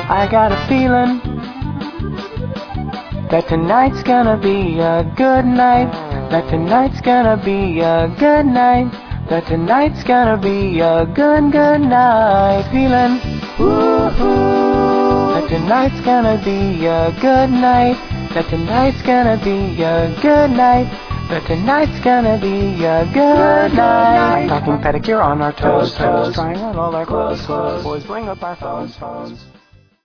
I got a feeling that tonight's gonna be a good night. That tonight's gonna be a good night. That tonight's gonna be a good night. Feeling, ooh, that tonight's gonna be a good night. That tonight's gonna be a good night. That tonight's gonna be a good night. Talking pedicure on our toes, trying on all our clothes. Boys, bring up our phones.